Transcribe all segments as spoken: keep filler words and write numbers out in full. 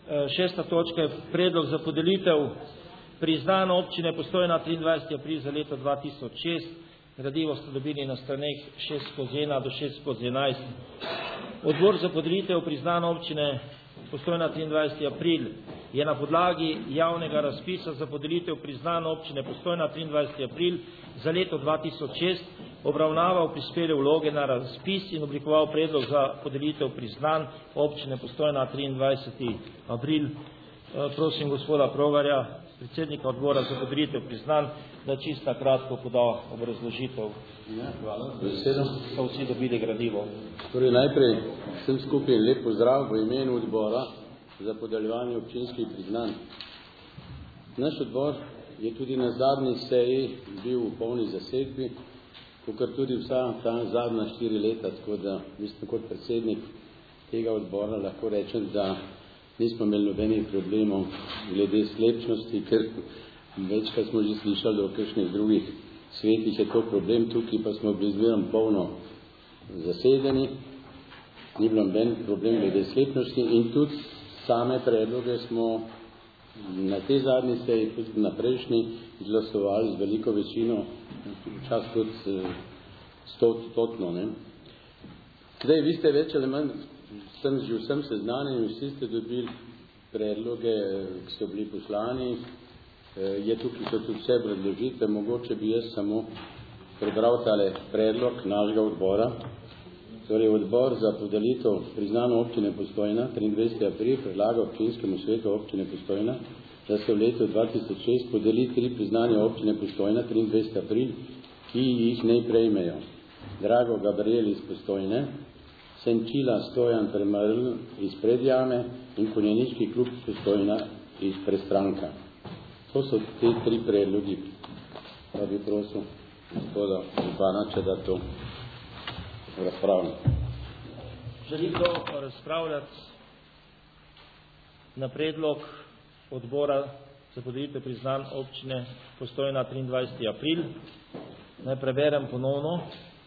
Šesta točka je predlog za podelitev priznanja občine Postojna triindvajseti april za leto dva tisoč šest. Gradivo ste dobili na straneh šest skozi ena do šest skozi enajst. Odbor za podelitev priznanja občine Postojna triindvajseti april je na podlagi javnega razpisa za podelitev priznanja občine Postojna triindvajseti april za leto dva tisoč šest obravnaval prispele vloge na razpis in oblikoval predlog za podelitev priznanj občine Postojna triindvajseti april. Prosim gospoda Progarja, predsednika odbora za podelitev priznanj, da čista kratko poda obrazložitev. Ja, hvala za besedo. So vsi dobili gradivo. Torej najprej vsem skupaj lep pozdrav v imenu odbora za podeljevanje občinskih priznanj. Naš odbor je tudi na zadnji seji bil v polni zasedbi, kakor tudi vsa ta zadnja štiri leta, tako da mislim kot predsednik tega odbora lahko rečem, da nismo imeli nobenih problemov glede sklepčnosti, ker večkrat smo že slišali o kakšnih drugih svetih je to problem, tukaj pa smo bili zmerom polno zasedeni, ni bilo noben problem glede sklepčnosti in tudi same predloge smo na te zadnji seji, tudi na prejšnji, glasovali z veliko večino, včasih tudi stotno. Ne? Zdaj, vi ste več ali manj, sem že vsem seznanjen, vsi ste dobili predloge, ki so bili poslani, je tukaj so tudi vse predložitve, mogoče bi jaz samo prebral tale predlog našega odbora. Torej, odbor za podelitev priznanja občine Postojna triindvajseti april predlaga občinskemu svetu občine Postojna, da se v letu dva tisoč šest podeli tri priznanja občine Postojna triindvajseti april, ki jih ne prejmejo. Drago Gabriel iz Postojne, Senčila Stojan Premrl iz Predjame in Konjeniški klub Postojna iz Prestranka. To so te tri predlogi. Da bi prosil gospoda Županača, da to razpravljam. Želi kdo razpravljati na predlog odbora za podelitev priznanj občine Postojna triindvajseti april? Naj preberem ponovno.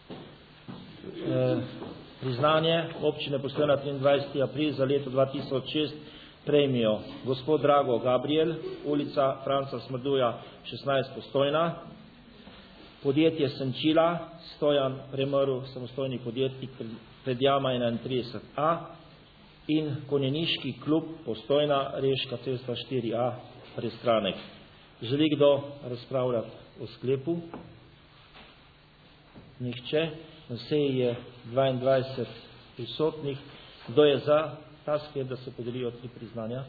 E, priznanje občine Postojna triindvajseti april za leto dva tisoč šest prejmijo gospod Drago Gabriel, ulica Franca Smrduja šestnajst Postojna, podjetje Senčila, Stojan Premrl, samostojni podjetnik Predjama enaintrideset A in Konjeniški klub Postojna, Reška cesta štiri A, Prestranek. Želi kdo razpravljati o sklepu? Nihče. Na seji je dvaindvajset prisotnih. Kdo je za ta sklep, da se podelijo tri priznanja?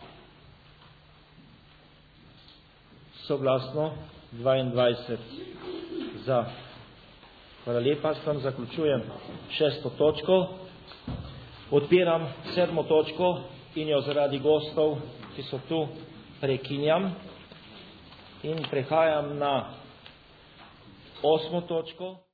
Soglasno dvaindvajset za. Hvala lepa, s tem zaključujem šesto točko. Odpiram sedmo točko in jo zaradi gostov, ki so tu, prekinjam in prehajam na osmo točko.